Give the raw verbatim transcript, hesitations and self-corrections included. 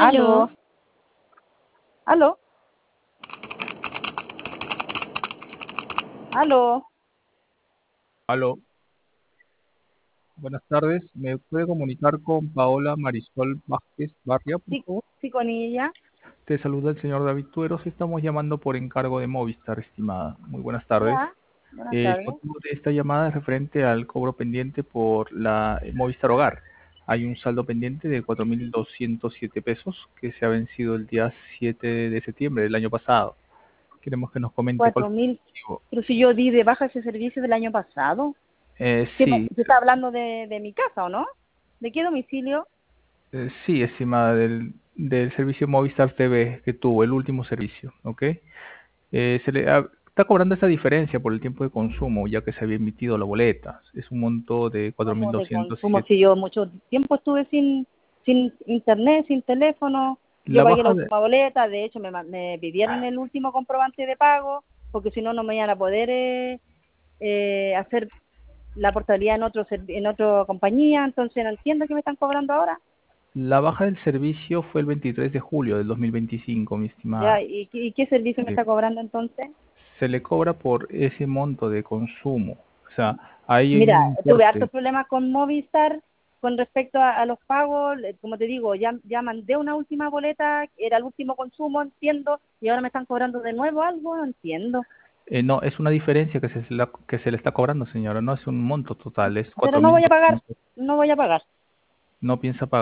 Aló, Aló, aló, aló. Aló, buenas tardes. ¿Me puede comunicar con Paola Marisol Vázquez Barria, por Sí, favor? sí, con ella. Te saluda el señor David Tueros. Estamos llamando por encargo de Movistar, estimada. Muy buenas tardes. Ya, buenas Eh, el tardes. motivo de esta llamada es referente al cobro pendiente por la eh, Movistar Hogar. Hay un saldo pendiente de cuatro mil doscientos siete pesos que se ha vencido el día siete de septiembre del año pasado. Queremos que nos comente cuál Cuatro fue el mil. motivo. Pero si yo di de baja ese servicio del año pasado. Eh, ¿Qué me- sí, ¿Se está hablando de, de mi casa o no? ¿De qué domicilio? Eh, sí, estimada, del, del servicio Movistar T V que tuvo, el último servicio, ¿ok? Eh, se le ha- está cobrando esa diferencia por el tiempo de consumo, ya que se había emitido la boleta. Es un monto de cuatro mil Como de doscientos consumo, siete. si yo mucho tiempo estuve sin, sin internet, sin teléfono. Yo La pagué la baja de, última boleta, de hecho me, ma- me pidieron el último comprobante de pago, porque si no, no me iban a poder eh, eh, hacer la portabilidad en otro servi- en otra compañía, entonces no entiendo qué me están cobrando ahora. la baja del servicio fue el veintitrés de julio del dos mil veinticinco, mi Ya, estimada. ¿y, qué- y qué servicio me Sí. está cobrando entonces? Se le cobra por ese monto de consumo. O sea, ahí hay Mira, un tuve hartos importe. problemas con Movistar con respecto a, a los pagos, le- como te digo, ya, ya mandé una última boleta, era el último consumo, entiendo, y ahora me están cobrando de nuevo algo, no entiendo. Eh, no, es una diferencia que se, la- que se le está cobrando, señora. No es un monto total, es Pero cuatro no mil voy a pagar, doscientos. no voy a pagar. No piensa pagar.